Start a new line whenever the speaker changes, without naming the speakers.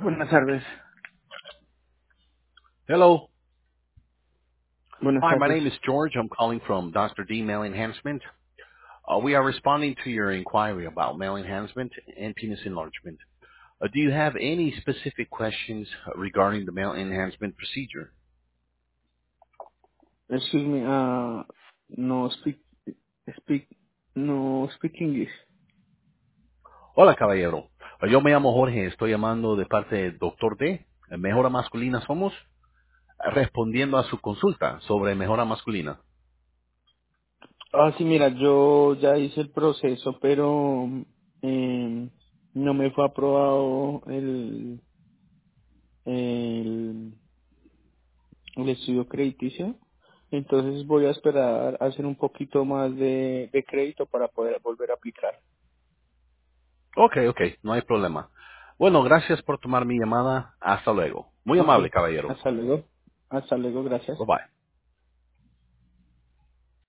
Buenas tardes.
Hello.
Buenas
Hi, my
tardes.
name is George. I'm calling from Dr. D Mail Enhancement. We are responding to your inquiry about mail enhancement and penis enlargement. Do you have any specific questions regarding the mail enhancement procedure?
Excuse me, no speak, no speak English.
Hola, caballero. Yo me llamo Jorge. Estoy llamando de parte del Dr. D. Mejora Masculina Somos, respondiendo a su consulta sobre mejora masculina.
Sí, mira, yo ya hice el proceso, pero no me fue aprobado el, el estudio crediticio. Entonces voy a esperar a hacer un poquito más de crédito para poder volver a aplicar.
Ok, no hay problema. Bueno, gracias por tomar mi llamada. Hasta luego. Muy
Ok,
amable, caballero.
hasta luego. Hasta luego, gracias.
Bye bye.